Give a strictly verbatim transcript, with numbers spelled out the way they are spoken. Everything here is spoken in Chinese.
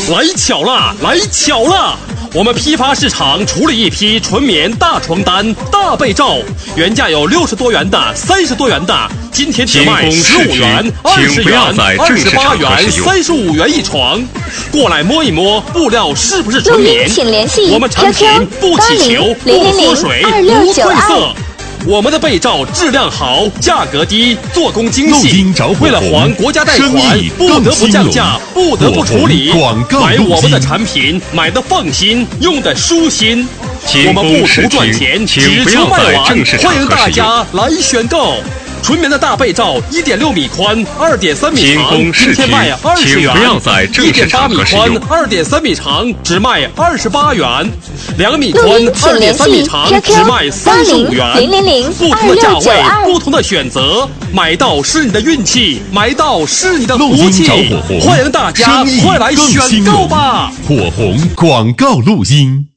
来巧了，来巧了！我们批发市场出了一批纯棉大床单、大被罩，原价有六十多元的、三十多元的，今天只卖十五元、二十元、二十八元、三十五元一床。过来摸一摸，布料是不是纯棉？ 请联系我们产品不起球、不缩水、不褪色。我们的被罩质量好，价格低，做工精细。为了还国家贷款，不得不降价，不得不处理。买我们的产品，买的放心，用的舒心。我们不图赚钱，只求卖完。欢迎大家来选购。纯棉的大被罩，一点六米宽，二点三米长，今天卖二十元；一点八米宽，二点三米长，只卖二十八元；两米宽，二点三米长，只卖三十五元。不同的价位，不同的选择，买到是你的运气，买到是你的福气。欢迎大家快来选购吧！ 火红广告录音。